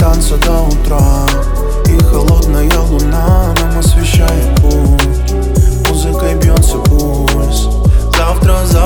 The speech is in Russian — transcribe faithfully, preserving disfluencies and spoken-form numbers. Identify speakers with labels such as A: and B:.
A: танца до утра, и холодная луна нам освещает путь. Музыкой бьется пульс. Завтра, завтра